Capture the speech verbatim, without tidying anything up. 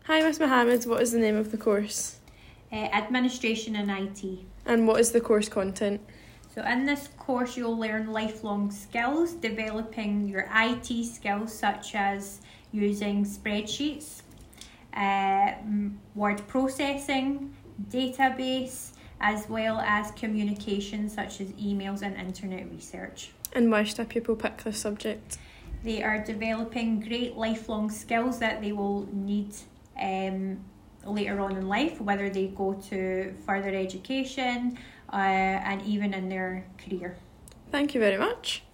Hi Miss Mohammed, what is the name of the course? Uh, Administration and I T. And what is the course content? So in this course you'll learn lifelong skills, developing your I T skills such as using spreadsheets, uh, word processing, database, as well as communication such as emails and internet research. And why should a pupil pick this subject? They are developing great lifelong skills that they will need um, later on in life, whether they go to further education uh, and even in their career. Thank you very much.